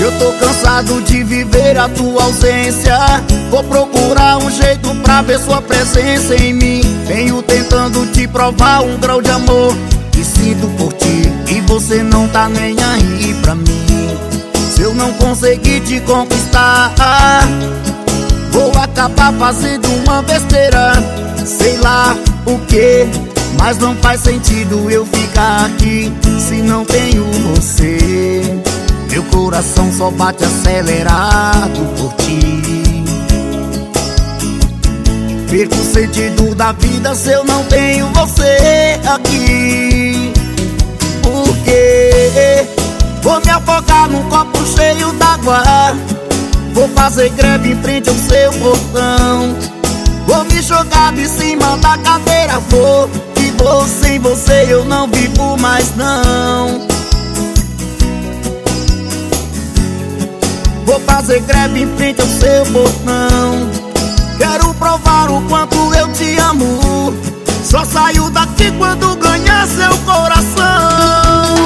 Eu tô cansado de viver a tua ausência. Vou procurar um jeito pra ver sua presença em mim. Venho tentando te provar um grau de amor que sinto por ti, e você não tá nem aí pra mim. Se eu não conseguir te conquistar, vou acabar fazendo uma besteira. Sei lá o que, mas não faz sentido eu ficar aqui se não tenho você. Meu coração só bate acelerado por ti. Perco o sentido da vida se eu não tenho você aqui. Por quê? Vou me afogar num copo cheio d'água. Vou fazer greve em frente ao seu portão. Vou me jogar de cima da cadeira. Vou, e vou, sem você eu não vivo mais não. Vou fazer greve em frente ao seu portão. Quero provar o quanto eu te amo. Só saio daqui quando ganhar seu coração.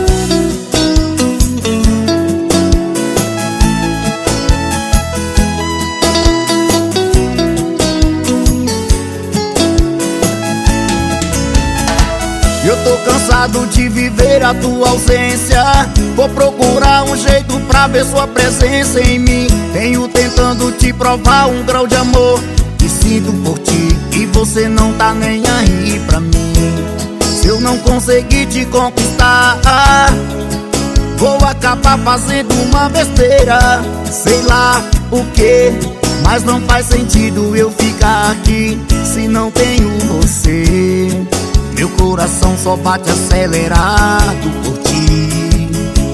Eu tô cansado de viver a tua ausência. Vou procurar um jeito pra ver sua presença em mim. Venho tentando te provar um grau de amor que sinto por ti, e você não tá nem aí pra mim. Se eu não conseguir te conquistar, vou acabar fazendo uma besteira. Sei lá o que, mas não faz sentido eu ficar aqui se não tenho você. Meu coração só bate acelerado por ti.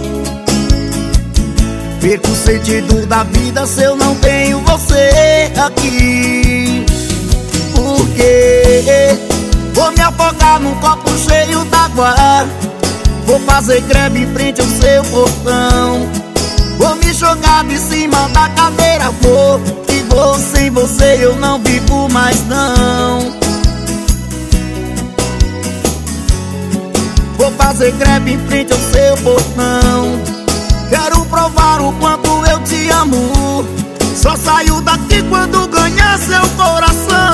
Perco o sentido da vida se eu não tenho você aqui. Por quê? Vou me afogar num copo cheio d'água. Vou fazer greve em frente ao seu portão. Vou me jogar de cima da cadeira. Vou, e vou, sem você eu não vivo mais não. Vou fazer greve em frente ao seu portão. Quero provar o quanto eu te amo. Só saio daqui quando ganhar seu coração.